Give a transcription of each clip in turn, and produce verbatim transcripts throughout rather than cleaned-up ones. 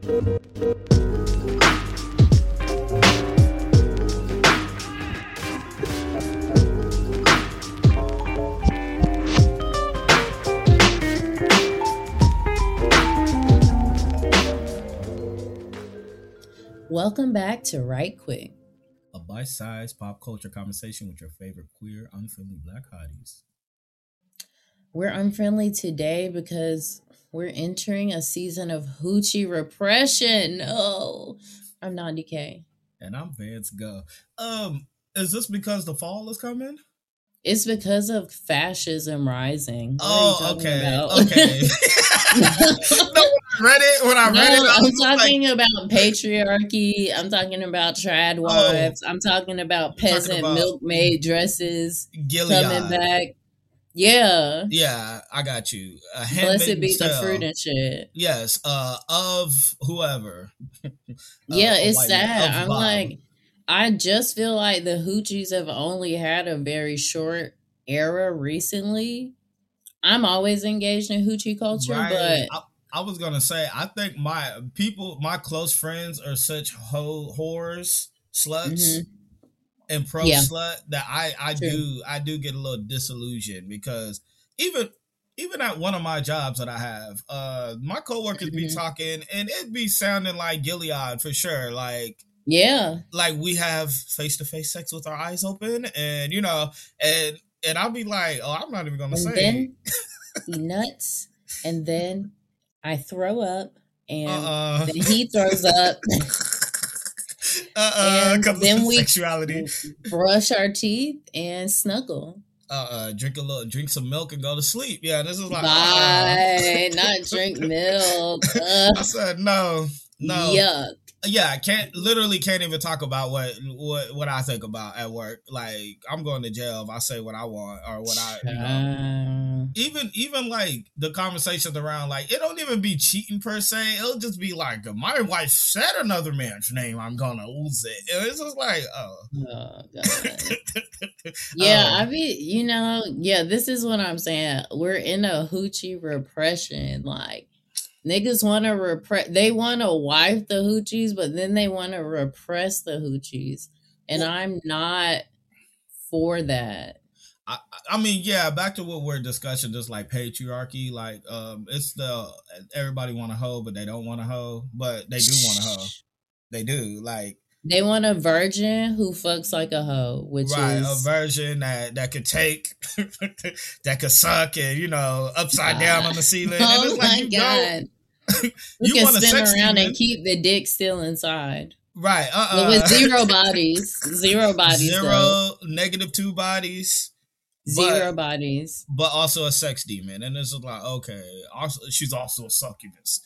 Welcome back to Right Quick, a bite-sized pop culture conversation with your favorite queer, unfriendly black hotties. We're unfriendly today because we're entering a season of hoochie repression. No, I'm not D K. And I'm Vance Go. Um, is this because the fall is coming? It's because of fascism rising. What oh, okay. About? Okay. No, when I read it, when I no, read it, I I'm talking like, about patriarchy. I'm talking about trad wives. Oh, I'm talking about peasant talking about milkmaid dresses Gilead. Coming back. Yeah. Yeah, I got you. Uh, Blessed be the fruit and shit. Yes, uh, of whoever. uh, yeah, it's sad. I'm Bob. like, I just feel like the hoochies have only had a very short era recently. I'm always engaged in hoochie culture, right. but I, I was gonna say, I think my people, my close friends, are such ho whores, sluts. Mm-hmm. And pro yeah. slut that I I True. do I do get a little disillusioned because even even at one of my jobs that I have, uh, my coworkers mm-hmm. be talking and it be sounding like Gilead for sure. Like yeah, like we have face to face sex with our eyes open, and you know, and and I'll be like, oh, I'm not even gonna and say. Then he nuts, and then I throw up, and uh-uh. then he throws up. Uh, and then we sexuality. brush our teeth and snuggle. Uh, uh, drink a little, drink some milk and go to sleep. Yeah, this is like, bye, uh, not drink milk. Uh, I said no, no. Yuck. Yeah, I can't literally can't even talk about what what what I think about at work. Like I'm going to jail if I say what I want or what I you know. Even even like the conversations around like it don't even be cheating per se. It'll just be like my wife said another man's name, I'm gonna lose it. And it's just like oh, oh God. yeah, um, I mean you know yeah. This is what I'm saying. We're in a hoochie repression like. Niggas want to repress. They want to wife the hoochies, but then they want to repress the hoochies, and well, I'm not for that. I, I mean, yeah. Back to what we're discussing, just like patriarchy. Like, um, it's the everybody want to hoe, but they don't want to hoe, but they do want to hoe. They do. Like, they want a virgin who fucks like a hoe, which right, is a virgin that that could take, that could suck, and you know, upside God. down on the ceiling. Oh and it's my like, you God. Know, you can spin around demon. and keep the dick still inside. Right. Uh. But with zero bodies, zero bodies, zero though. negative two bodies, zero but, bodies, but also a sex demon, and it's just like okay, also she's also a succubus,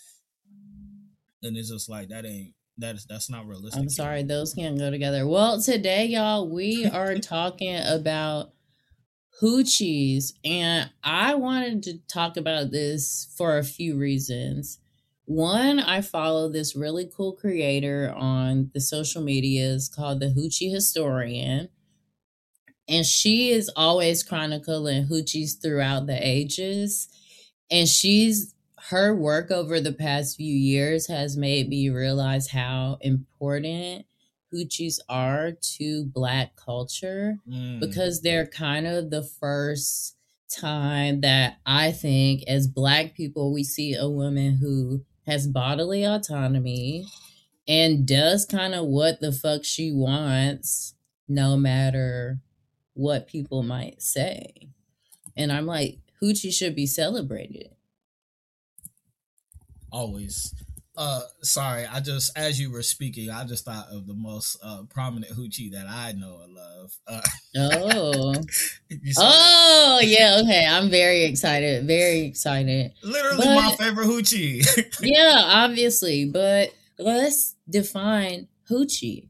and it's just like that ain't that's that's not realistic. I'm sorry, here. Those can't go together. Well, today, y'all, we are talking about hoochies, and I wanted to talk about this for a few reasons. One, I follow this really cool creator on the social medias called the Hoochie Historian, and she is always chronicling hoochies throughout the ages, and she's her work over the past few years has made me realize how important hoochies are to Black culture mm. because they're kind of the first time that I think as Black people we see a woman who has bodily autonomy and does kind of what the fuck she wants no matter what people might say. And I'm like, hoochie should be celebrated. Always. Uh, sorry, I just, as you were speaking, I just thought of the most uh, prominent hoochie that I know and love. Uh, oh. oh, that? yeah, okay. I'm very excited. Very excited. Literally but, my favorite hoochie. yeah, obviously. But let's define hoochie.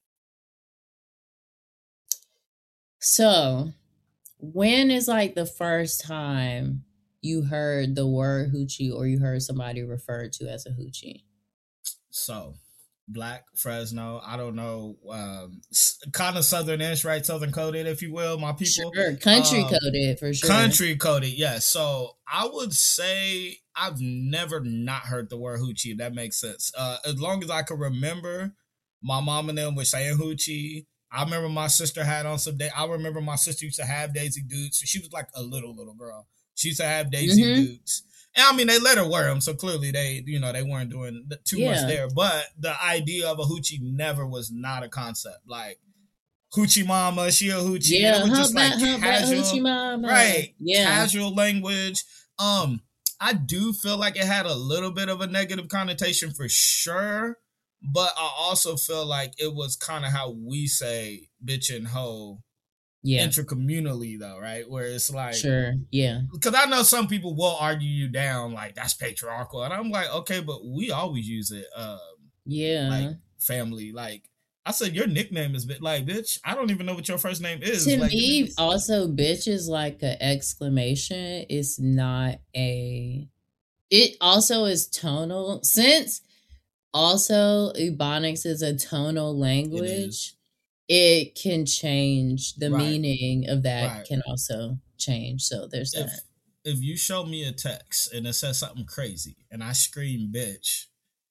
So, when is like the first time you heard the word hoochie or you heard somebody referred to as a hoochie? So, Black, Fresno. I don't know, um, kind of southern-ish, right? Southern coded, if you will, my people. Sure, country um, coded for sure. Country coded, yes. Yeah. So I would say I've never not heard the word hoochie. If that makes sense. Uh, as long as I can remember, my mom and them were saying hoochie. I remember my sister had on some day. I remember my sister used to have Daisy Dukes. So she was like a little little girl. She used to have Daisy mm-hmm. Dukes. And I mean, they let her wear them, so clearly they, you know, they weren't doing too yeah. much there. But the idea of a hoochie never was not a concept. Like hoochie mama, she a hoochie. Yeah, it was just like back, casual, hoochie mama. Right? Yeah, casual language. Um, I do feel like it had a little bit of a negative connotation for sure, but I also feel like it was kind of how we say bitch and hoe. Yeah. Intercommunally though, right? Where it's like, sure, yeah. Because I know some people will argue you down, like that's patriarchal, and I'm like, okay, but we always use it. Um, yeah, like family. Like I said, your nickname is like, bitch. I don't even know what your first name is. To like, me, also, bitch is like an exclamation. It's not a. It also is tonal. Since also Ebonics is a tonal language. It can change the right. meaning of that right. can also change. So there's if, that. If you show me a text and it says something crazy and I scream bitch.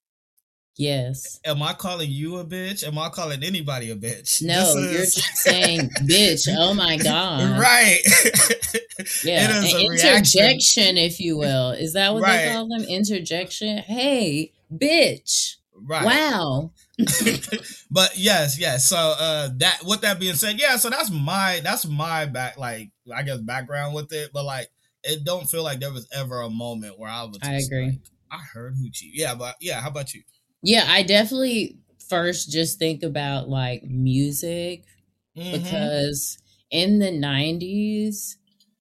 Yes. Am I calling you a bitch? Am I calling anybody a bitch? No, is... you're just saying bitch. Oh my God. Right. Yeah. An interjection, if you will. Is that what right. they call them? Interjection? Hey, bitch. Right. Wow. But yes, yes. So uh that with that being said, yeah, so that's my that's my back like I guess background with it. But like it don't feel like there was ever a moment where I was just I agree. Like, I heard hoochie. Yeah, but yeah, how about you? Yeah, I definitely first just think about like music mm-hmm. because in the nineties,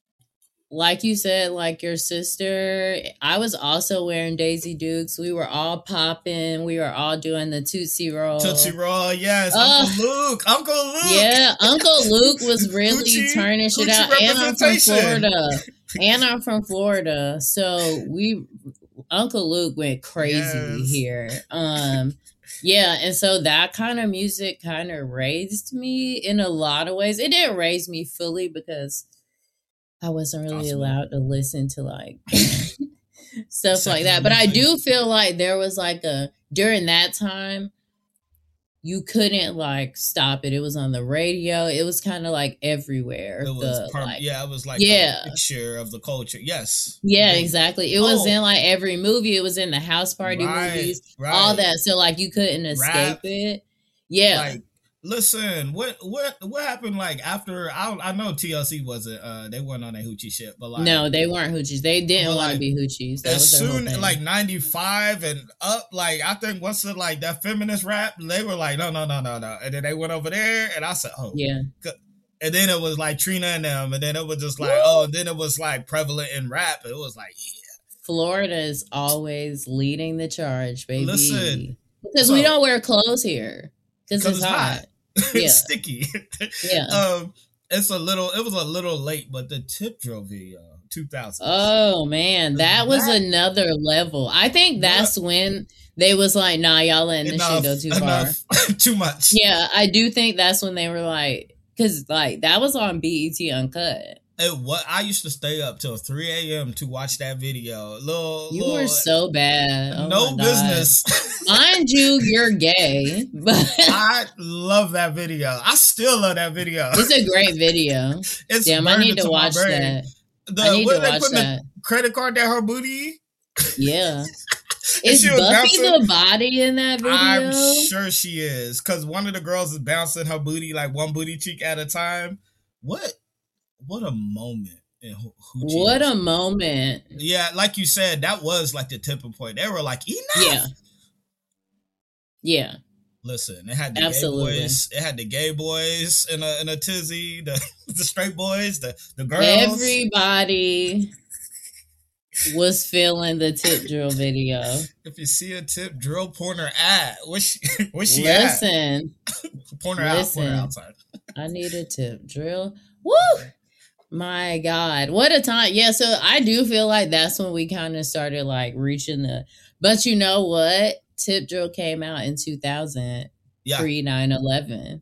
like you said, like your sister, I was also wearing Daisy Dukes. We were all popping. We were all doing the Tootsie Roll. Tootsie Roll, yes. Uh, Uncle Luke. Uncle Luke. Yeah, Uncle Luke was really Gucci, turning shit Gucci out. And I'm from Florida. And I'm from Florida. So we, Uncle Luke went crazy yes. here. Um, yeah, and so that kind of music kind of raised me in a lot of ways. It didn't raise me fully because I wasn't really awesome. allowed to listen to like stuff Second like that. But I do feel like there was like a, during that time, you couldn't like stop it. It was on the radio. It was kind of like everywhere. It was, the, per- like, yeah, it was like yeah. a picture of the culture. Yes. Yeah, exactly. It oh. was in like every movie. It was in the house party right, movies, right. all that. So like you couldn't escape Rap. it. Yeah. Like, listen, what what what happened like after I I know T L C wasn't uh they weren't on that hoochie shit, but like no, they weren't hoochies. They didn't want like, to be hoochies. That as soon like ninety-five and up, like I think once the like that feminist rap, they were like no no no no no, and then they went over there, and I said oh yeah, and then it was like Trina and them, and then it was just like Woo! oh, and then it was like prevalent in rap. It was like yeah, Florida is always leading the charge, baby. Listen, because so, we don't wear clothes here because it's, it's hot. hot. Yeah. Sticky. Yeah. Um, it's a little, it was a little late, but the Tip Drill video, two thousand. Oh man, that was that, another level. I think that's yeah. when they was like, nah, y'all letting this shit go too enough, far. Too much. Yeah, I do think that's when they were like, cause like that was on B E T Uncut. It, what I used to stay up till three a.m. to watch that video. Little, you little, were so bad. Oh no business. Mind you, you're gay, but I love that video. I still love that video. It's a great video. It's Damn, I need to watch that. The, I need what to they watch put that. The credit card down her booty. Yeah. Is Buffy bouncing. the body in that video? I'm sure she is, because one of the girls is bouncing her booty like one booty cheek at a time. What? What a moment. In Hoochie what a moment. Yeah, like you said, that was like the tipping point. They were like, enough. Yeah. Yeah. Listen, it had the Absolutely. gay boys. It had the gay boys in a in a tizzy, the, the straight boys, the, the girls. Everybody was feeling the Tip Drill video. If you see a Tip Drill, point her at. Where's she, where's she Listen. at? point her out. Point her outside. I need a Tip Drill. Woo! My God, what a time. Yeah, so I do feel like that's when we kind of started like reaching the, but you know what? Tip Drill came out in two thousand, yeah. pre nine eleven.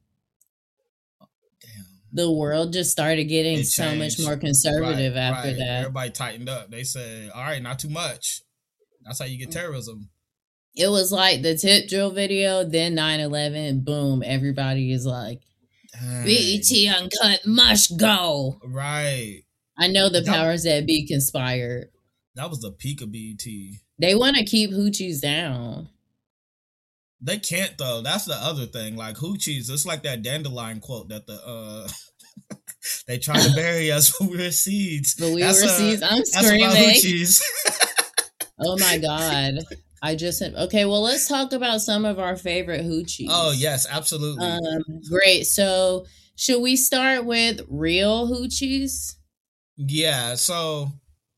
Damn. The world just started getting so much more conservative right, after right. that. Everybody tightened up. They said, all right, not too much. That's how you get terrorism. It was like the Tip Drill video, then nine eleven, boom, everybody is like, Dang. B E T Uncut must go. Right. I know the powers that, that be conspired. That was the peak of B E T. They want to keep hoochies down. They can't, though. That's the other thing. Like, hoochies, it's like that Dandelion quote that the, uh, they try to bury us, but we were seeds. But we that's were a, seeds. I'm screaming. Hoochies. Oh, my God. I just said, okay, well, let's talk about some of our favorite hoochies. Oh, yes, absolutely. Um, great. So, should we start with real hoochies? Yeah, so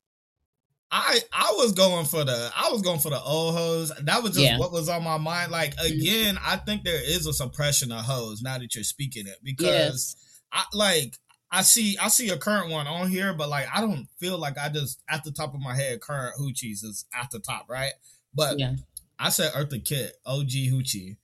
I I was going for the I was going for the old hoes. That was just yeah. what was on my mind. Like, again, mm-hmm. I think there is a suppression of hoes now that you're speaking it, because yes. I like I see I see a current one on here, but like I don't feel like I just at the top of my head current hoochies is at the top, right? But yeah. I said Eartha Kitt, O G hoochie,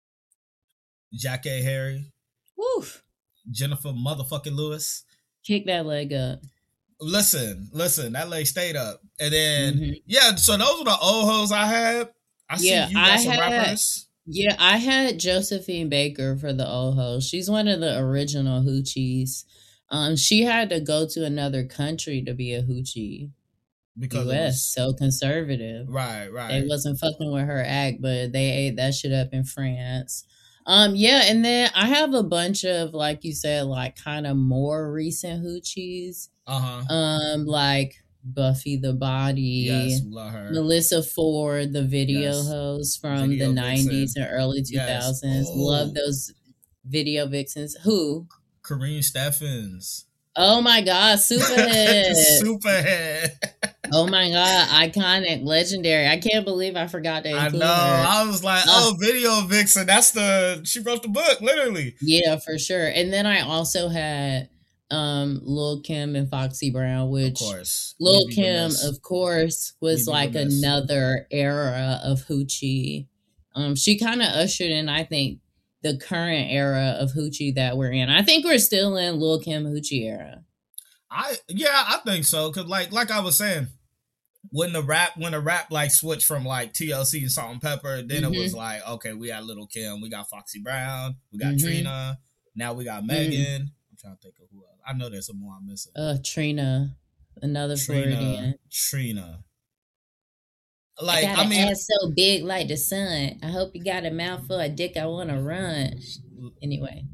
Jackée Harry, Woof. Jennifer motherfucking Lewis. Kick that leg up. Listen, listen, that leg stayed up. And then, mm-hmm. yeah, so those were the old hoes I had. I yeah, see you got I some had, rappers. Yeah, I had Josephine Baker for the old hoes. She's one of the original hoochies. Um, she had to go to another country to be a hoochie. Because U S was, so conservative. Right, right. They wasn't fucking with her act, but they ate that shit up in France. Um, yeah, and then I have a bunch of, like you said, like kind of more recent hoochies. Uh-huh. Um, like Buffy the Body. Yes, love her. Melissa Ford, the video yes. host from video the nineties and early two thousands. Yes. Oh. Love those video vixens. Who? Kareen Steffens. Oh my God, Superhead. Superhead. Oh my God, iconic, legendary. I can't believe I forgot to include I know. her. I was like, oh, video vixen. That's the, she wrote the book, literally. Yeah, for sure. And then I also had um, Lil' Kim and Foxy Brown, which of course. Lil' Kim, of course, was like another era of hoochie. Um, she kind of ushered in, I think, the current era of hoochie that we're in. I think we're still in Lil' Kim hoochie era. I yeah, I think so. Cause like like I was saying, when the rap when the rap like switched from like T L C and Salt and Pepper, then mm-hmm. it was like, okay, we got Lil' Kim, we got Foxy Brown, we got mm-hmm. Trina, now we got Megan. Mm-hmm. I'm trying to think of who else. I know there's some more I'm missing. Uh, Trina, another Trina, Floridian. Trina. Like I, got I mean, ass so big like the sun. I hope you got a mouthful of dick. I want to run. Anyway.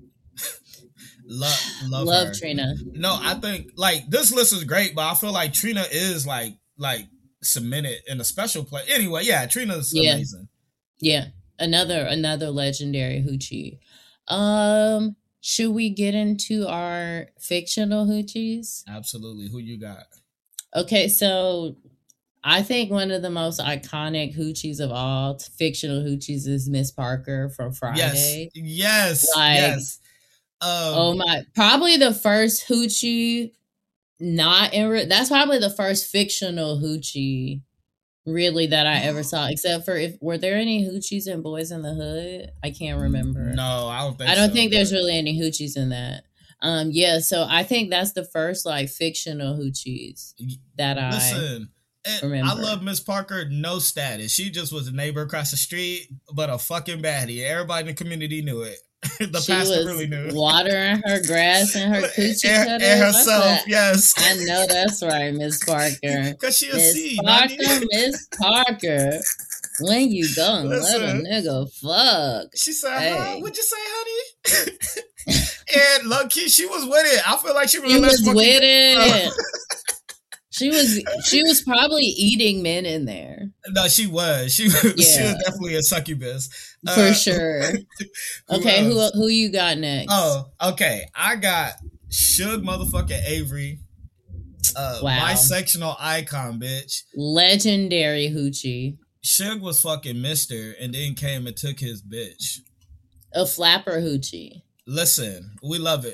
Love, love, love her. Trina. No, I think like this list is great, but I feel like Trina is like like cemented in a special place. Anyway, yeah, Trina's yeah. amazing. Yeah, another another legendary hoochie. Um, should we get into our fictional hoochies? Absolutely. Who you got? Okay, so I think one of the most iconic hoochies of all fictional hoochies is Miss Parker from Friday. Yes, yes, like, yes. Um, oh my! Probably the first hoochie, not in. Re- that's probably the first fictional hoochie, really, that I ever saw. Except for if were there any hoochies in Boys in the Hood? I can't remember. No, I don't think. I don't so, think but... there's really any hoochies in that. Um, yeah, so I think that's the first like fictional hoochies that I listen. Remember. I love Miss Parker. No status. She just was a neighbor across the street, but a fucking baddie. Everybody in the community knew it. The she pastor was really knew. Watering her grass and her coochie and, cutter. And herself, yes. I know that's right, Miss Parker. Because she a Miss seed. Parker, Miss Parker. When you go and let a nigga fuck. She said, hey. Huh? What'd you say, honey? And low key, she was with it. I feel like she, really she was with it. She was she was probably eating men in there. No, she was. She was, yeah. She was definitely a succubus. For uh, sure. who okay, else? who who you got next? Oh, okay. I got Suge motherfucking Avery. Uh, wow. Bisexual icon, bitch. Legendary hoochie. Suge was fucking Mister and then came and took his bitch. A flapper hoochie. Listen, we love it.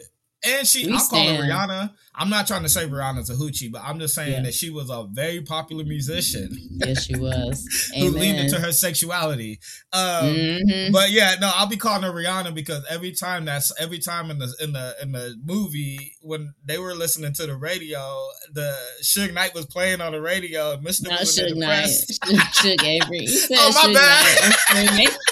And she, We I'll call her stand. Rihanna. I'm not trying to say Rihanna's a hoochie, but I'm just saying Yeah. that she was a very popular musician. Yes, she was. Who Amen. leaned into her sexuality. Um, Mhm. But yeah, no, I'll be calling her Rihanna because every time that's every time in the in the in the movie when they were listening to the radio, the Suge Knight was playing on the radio. And Mister Not was in Suge the Knight. press. Suge Avery. You said Oh, my Suge bad. Knight. I'm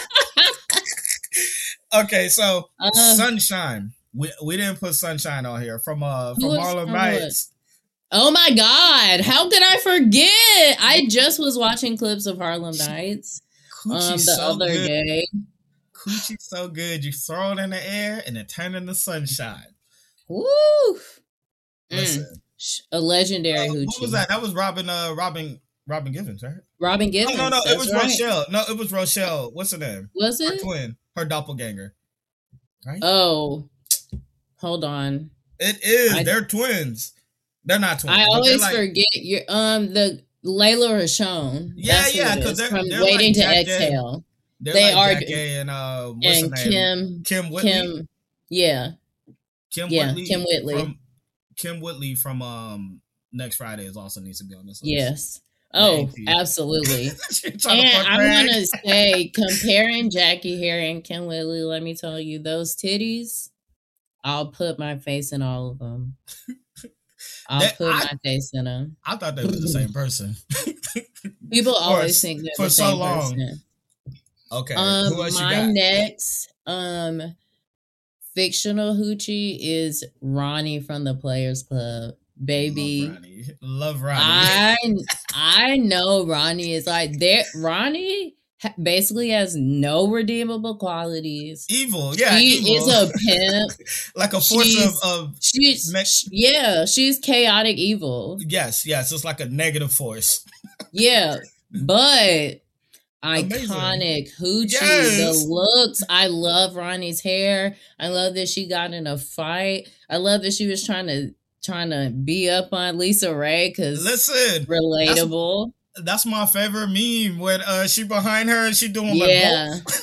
Okay, so Uh, Sunshine. We we didn't put Sunshine on here from uh from Who is- Harlem from Nights. Oh my God. How could I forget? I just was watching clips of Harlem Nights um, Coochie's the so other good. day. Coochie's so good. You throw it in the air and it turn into sunshine. Woo! Mm. Listen. A legendary Uh, hoochie. what was that? That was Robin uh Robin Robin Givens, right? Robin Givens. No, no, no. It was right. Rochelle. No, it was Rochelle. What's her name? Was Her it? twin. Her doppelganger. Right? Oh, hold on. It is. I- They're twins. They're not twins. I but always they're like, forget your um the Layla Rashawn. Yeah, That's who yeah, it 'cause is, they're- from they're Waiting like to Jack Gay. Exhale. they're they like are- Jack Gay and uh what's And her name? Kim Kim Whitley. Kim yeah. Kim yeah, Whitley. Kim Whitley. From, Kim Whitley from um Next Friday is also needs to be on this list. Yes. Oh, Thank you. absolutely. She trying to And fuck I'm Greg. gonna say, comparing Jackie Harry and Kim Whitley, let me tell you, those titties, I'll put my face in all of them. I'll That- put I- my face in them. I thought they were the same person. People For- always think they're for the so same long. person. Okay. Um, Who else you my got? next um fictional hoochie is Ronnie from the Players Club. Baby, Love Ronnie. Love Ronnie. I I know Ronnie is like there. Ronnie ha- basically has no redeemable qualities. evil. Yeah, She evil. is a pimp. like a force she's- of, of She's Me- yeah, she's chaotic evil. yes, yes. It's like a negative force. Yeah, but Amazing. iconic hoochie, Yes. the looks. I love Ronnie's hair. I love that she got in a fight. I love that she was trying to trying to be up on Lisa Ray because Listen, relatable. that's my favorite meme when uh she behind her and she doing Yeah. like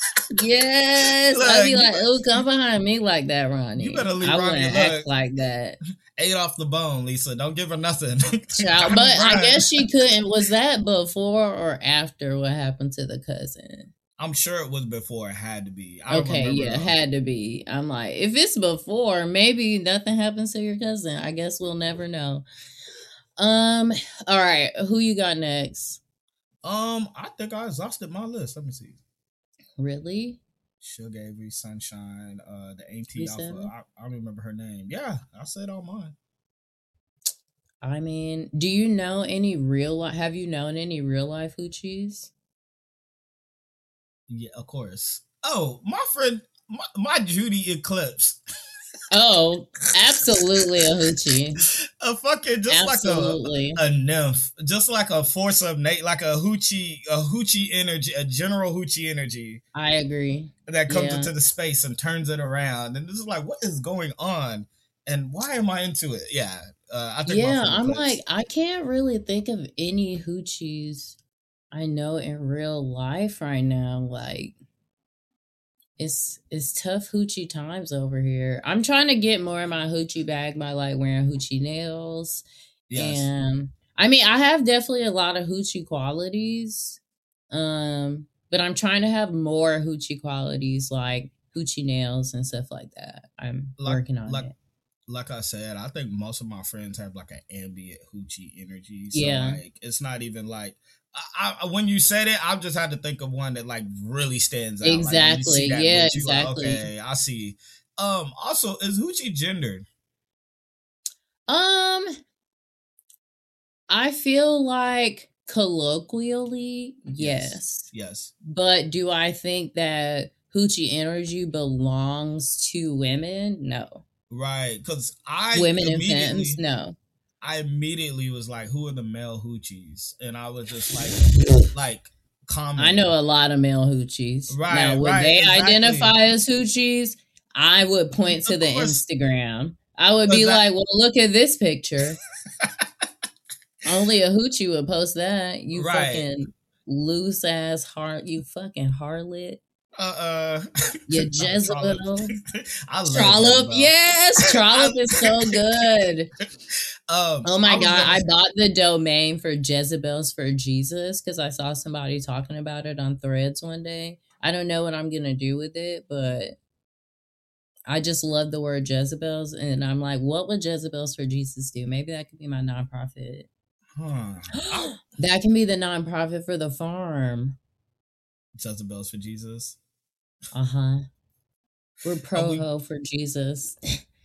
Yes, Look, I'd be you like, "Oh, come behind me like that, Ronnie." You better leave I Ronnie wouldn't alone. act like that. ate off the bone, Lisa. Don't give her nothing. Child, Come but I grind. guess she couldn't. Was that before or after what happened to the cousin? I'm sure it was before. It had to be. I don't Okay, remember, yeah, though. had to be. I'm like, if it's before, maybe nothing happens to your cousin. I guess we'll never know. Um, all right, who you got next? Um, I think I exhausted my list. Let me see. Really? Sugar Avery, Sunshine, uh, the Auntie You said Alpha. I, I don't remember her name. Yeah, I said all mine. I mean, do you know any real life? Have you known any real life hoochies? Yeah, of course. Oh, my friend, my, my Judy Eclipse. Oh, absolutely a hoochie. a fucking just Absolutely. like a, a nymph, just like a force of Nate, like a hoochie, a hoochie energy, a general hoochie energy I agree. that comes Yeah. into the space and turns it around. And this is like, what is going on? And why am I into it? Yeah, uh, I think. my Yeah, friend I'm Eclipse. like, I can't really think of any hoochies I know in real life right now. Like, it's it's tough hoochie times over here. I'm trying to get more in my hoochie bag by like wearing hoochie nails. yes, And I mean, I have definitely a lot of hoochie qualities. Um, but I'm trying to have more hoochie qualities like hoochie nails and stuff like that. I'm Like- working on like- it. like I said, I think most of my friends have like an ambient hoochie energy. So Yeah. like, it's not even like. I, I, when you said it, I just had to think of one that like really stands out. Like, when you Exactly. see that Yeah, bitch, you like, exactly. okay, I see. Um. Also, is hoochie gendered? Um, I feel like colloquially, yes. Yes. But do I think that hoochie energy belongs to women? No. Right. Because I Women and immediately, femmes? No. I immediately was like, "Who are the male hoochies?" And I was just like, like, comment. I know a lot of male hoochies. Right, Now, would right, they exactly. identify as hoochies? I would point to Of the course. Instagram. I would be But that- like, well, look at this picture. Only a hoochie would post that. You Right. fucking loose ass heart. You fucking harlot. Uh, uh Yeah, Jezebel. I love Trollop. Jezebel. Yes, Trollop is so good. Um, oh my I god, gonna... I bought the domain for Jezebels for Jesus because I saw somebody talking about it on Threads one day. I don't know what I'm gonna do with it, but I just love the word Jezebels, and I'm like, what would Jezebels for Jesus do? Maybe that could be my nonprofit. Huh. That can be the nonprofit for the farm. Jezebels for Jesus. Uh huh. We're pro we- ho for Jesus.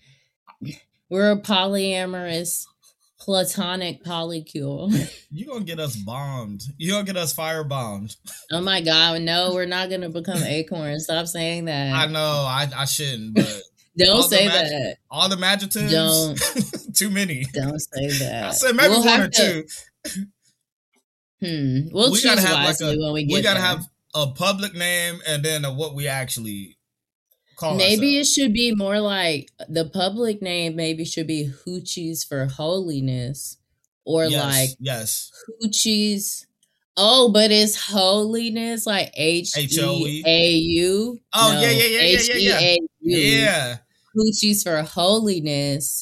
We're a polyamorous, platonic polycule. You gonna get us bombed. You gonna get us firebombed. Oh my god, no, we're not gonna become acorns. Stop saying that. I know, I I shouldn't, but don't say mag- that. All the adjectives. Don't. Too many. Don't say that. I said maybe we'll one or to, two. Hmm. We'll we choose gotta have wisely like a, when we get We gotta there. have a public name and then a, what we actually call Maybe ourselves. It should be more like the public name maybe should be Hoochies for Holiness. Or yes, like yes. Hoochies. Oh, but it's holiness like H E A U. Oh, no, yeah, yeah, yeah, yeah, yeah, yeah. Yeah. Hoochies for Holiness.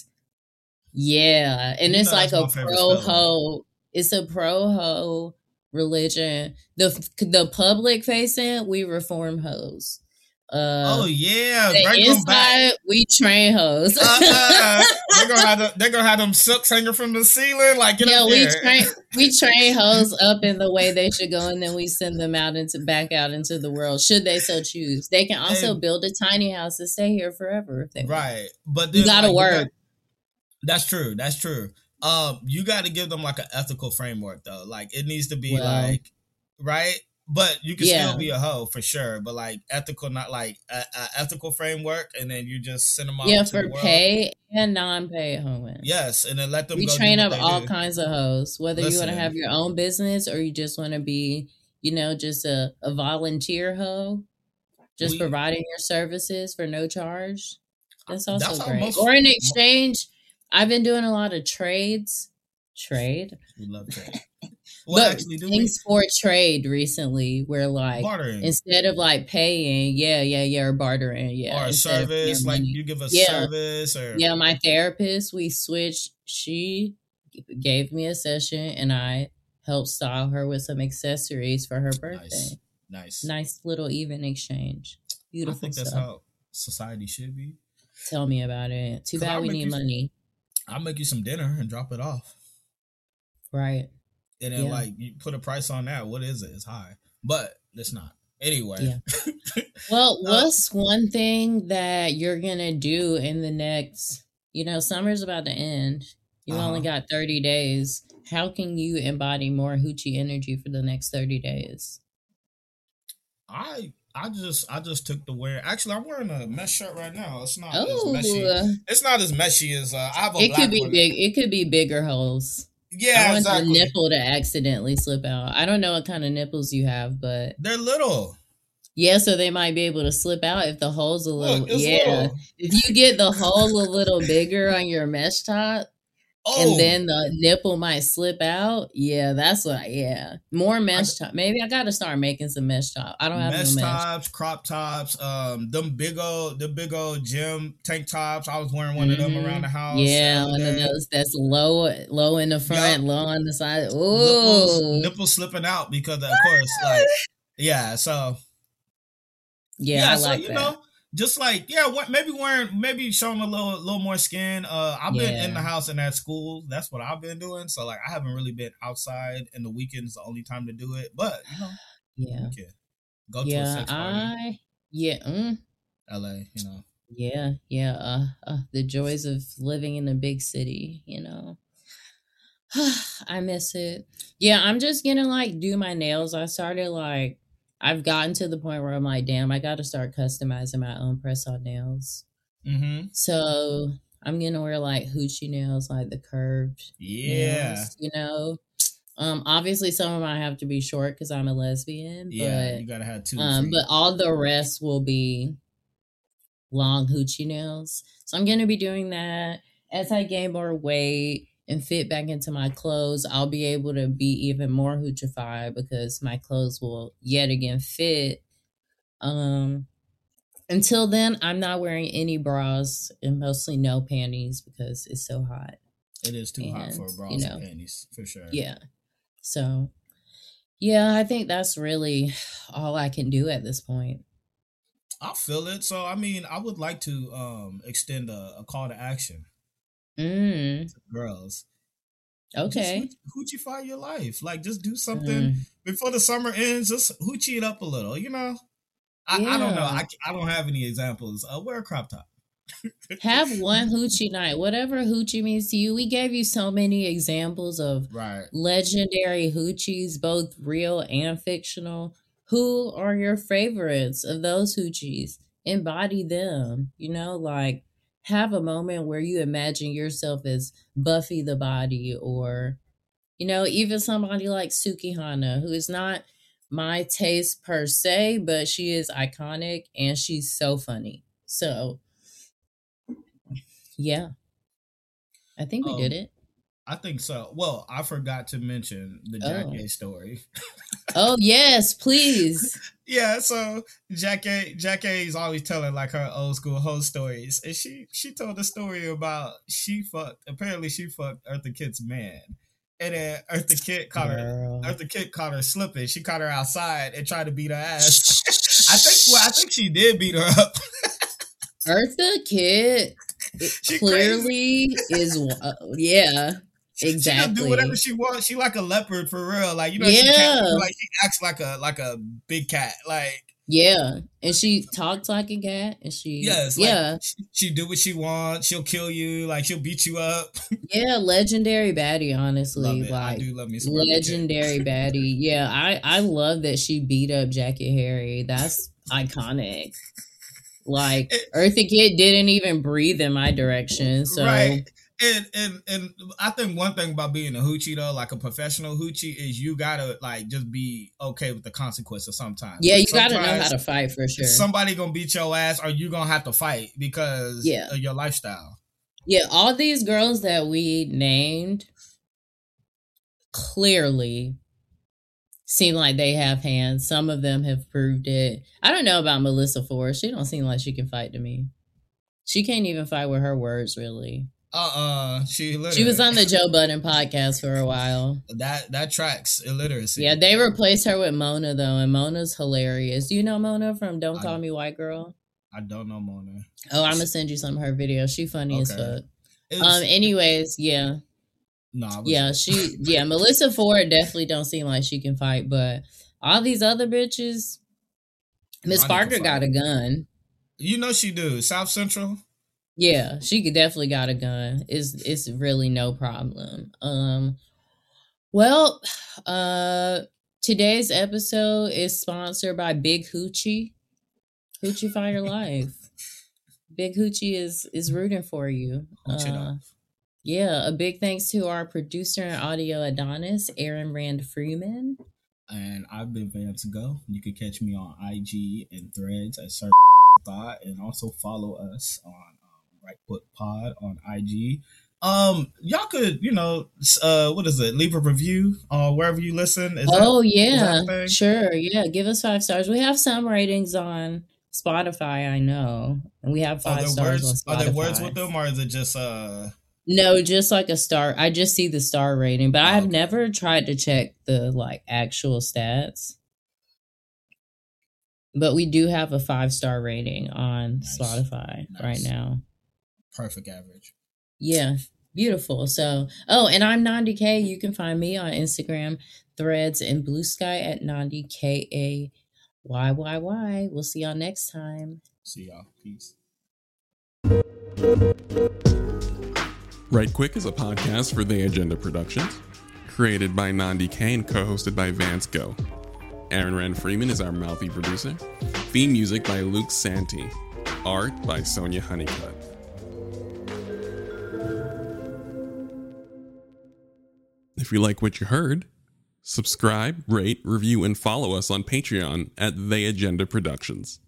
Yeah. And you it's like a pro ho. It's a pro ho religion. The the public facing, we reform hoes. Uh, oh yeah, the inside we train hoes. uh, uh, they're gonna have the, they're gonna have them silks hanging from the ceiling. Like get yeah, up we there. train we train hoes up in the way they should go, and then we send them out into back out into the world. Should they so choose, they can also and, build a tiny house to stay here forever if they right. Want. But you gotta like, work. You got, that's true. That's true. Um, you got to give them like an ethical framework though. Like it needs to be well, like right. But you can yeah. still be a hoe for sure. But like ethical, not like a, a ethical framework, and then you just send them out. Yeah, to for the world. pay and non-pay hoeing. Yes, and then let them. We go train do up all do. kinds of hoes. Whether Listen. you want to have your own business or you just want to be, you know, just a, a volunteer hoe, just we, providing your services for no charge. That's also that's great. Most, or in exchange, I've been doing a lot of trades. Trade. We love trade. What but actually do things we? for trade recently where like bartering. Instead of like paying, yeah, yeah, yeah, or bartering, yeah. Or a service, like you give us yeah. service or yeah, my therapist, we switched. She gave me a session and I helped style her with some accessories for her birthday. Nice. Nice. Nice little even exchange. Beautiful. I think that's stuff. how society should be. Tell me about it. Too bad we need you, money. I'll make you some dinner and drop it off. Right. And then, yeah. like, you put a price on that. What is it? It's high. But it's not. Anyway. Yeah. Well, what's uh, one thing that you're going to do in the next, you know, summer's about to end. You uh-huh. only got thirty days. How can you embody more hoochie energy for the next thirty days? I I just I just took the wear. Actually, I'm wearing a mesh shirt right now. It's not oh. as messy. It's not as messy as uh, I have a it black could be one. big. It could be bigger holes. Yeah, I want exactly. the nipple to accidentally slip out. I don't know what kind of nipples you have, but they're little. Yeah, so they might be able to slip out if the hole's a little. Look, yeah, little. If you get the hole a little bigger on your mesh top, oh. and then the nipple might slip out. Yeah, that's what. Yeah, more mesh top. Maybe I got to start making some mesh top. I don't have mesh no mesh tops, crop tops, um, them big old, the big old gym tank tops. I was wearing one mm-hmm. of them around the house. Yeah, one of those that's low, low in the front, yep. low on the side. Ooh, nipples, nipples slipping out because of course, like, yeah. So, yeah, yeah I so like you that. know. Just like yeah, maybe wearing maybe showing a little little more skin. Uh, I've been Yeah. in the house and at school. That's what I've been doing. So like I haven't really been outside. And the weekend's the only time to do it. But you know, Yeah, you can go to yeah, a sex party, I yeah, mm, L A. You know, yeah, yeah. Uh, uh, the joys of living in a big city. You know, I miss it. Yeah, I'm just gonna like do my nails. I started like. I've gotten to the point where I'm like, damn, I got to start customizing my own press-on nails. Mm-hmm. So I'm gonna wear like hoochie nails, like the curved yeah, nails, you know. Um, obviously some of them I have to be short because I'm a lesbian. Yeah, but, you gotta have two. Um, but all the rest will be long hoochie nails. So I'm gonna be doing that as I gain more weight and fit back into my clothes. I'll be able to be even more hoochified because my clothes will yet again fit Um, until then, I'm not wearing any bras and mostly no panties because it's so hot. It is too and, hot for bras you know, and panties, for sure. Yeah. So, yeah, I think that's really all I can do at this point. I feel it. So, I mean, I would like to um, extend a, a call to action mm. to girls. Okay. Just hoochie-fy your life. Like, just do something mm. before the summer ends. Just hoochie it up a little, you know? I, yeah. I don't know. I, I don't have any examples. Uh, wear a crop top. Have one hoochie night. Whatever hoochie means to you. We gave you so many examples of right. legendary hoochies, both real and fictional. Who are your favorites of those hoochies? Embody them. You know, like have a moment where you imagine yourself as Buffy the Body, or, you know, even somebody like Sukihana, who is not my taste per se, but she is iconic and she's so funny. So, yeah, I think we um, did it. I think so. Well, I forgot to mention the Jack oh. A story. Oh, yes, please. Yeah, so Jack A, Jack A is always telling like her old school host stories. And she she told a story about she fucked, apparently she fucked Eartha Kitt's man. And then Eartha Kitt caught Girl. her Eartha Kitt caught her slipping. She caught her outside and tried to beat her ass. I think well, I think she did beat her up. Eartha Kitt clearly crazy. is uh, yeah. Exactly. She can do whatever she wants. She like a leopard for real. Like, you know, yeah. she can't, like she acts like a like a big cat. Like, yeah, and she talks like a cat, and she yes, yeah, like, she, she do what she wants. She'll kill you. Like, she'll beat you up. Yeah, legendary baddie. Honestly, love like I do love me some legendary baddie. Yeah, I I love that she beat up Jackie Harry. That's iconic. Like it, Eartha Kitt didn't even breathe in my direction. So. Right. And and and I think one thing about being a hoochie though, like a professional hoochie, is you gotta like just be okay with the consequences sometimes. Yeah, like, you gotta know how to fight for sure. Somebody gonna beat your ass, or you gonna have to fight because yeah. of your lifestyle. Yeah, all these girls that we named clearly seem like they have hands. Some of them have proved it. I don't know about Melissa Ford. She don't seem like she can fight to me. She can't even fight with her words, really. Uh-uh. She She was on the Joe Budden podcast for a while. That that tracks illiteracy. Yeah, they replaced her with Mona, though, and Mona's hilarious. Do you know Mona from Don't Call I, Me White Girl? I don't know Mona. Oh, I'm going to send you some of her videos. She funny okay. as fuck. Was, um. Anyways, yeah. No, nah, yeah, she, yeah, Melissa Ford definitely don't seem like she can fight, but all these other bitches, Miss Parker got a gun. You know she do. South Central? Yeah, she could definitely got a gun. It's it's really no problem. Um, well, uh, today's episode is sponsored by Big Hoochie. Hoochie for your life. Big Hoochie is is rooting for you. Uh, yeah, a big thanks to our producer and audio Adonis, Aaron Rand Freeman. And I've been Vance Go. You can catch me on I G and Threads at Sir Thought, and also follow us on Right Foot Pod on I G. Um, y'all could, you know, uh, what is it? Leave a review uh, wherever you listen. Is oh that, yeah, is that sure, yeah. Give us five stars. We have some ratings on Spotify, I know, and we have five stars words, on Spotify. Are there words with them, or is it just uh? No, just like a star. I just see the star rating, but oh, I've okay. never tried to check the like actual stats. But we do have a five star rating on nice. Spotify nice. right now. Perfect average. Yeah, beautiful. So, oh, and I'm Nandi K. You can find me on Instagram, Threads, and Blue Sky at Nandi K A Y Y Y. We'll see y'all next time. See y'all. Peace. Right Quick is a podcast for The Agenda Productions, created by Nandi K and co-hosted by Vance Go. Aaron Rand Freeman is our mouthy producer. Theme music by Luke Santee. Art by Sonia Honeycutt. If you like what you heard, subscribe, rate, review, and follow us on Patreon at The Agenda Productions.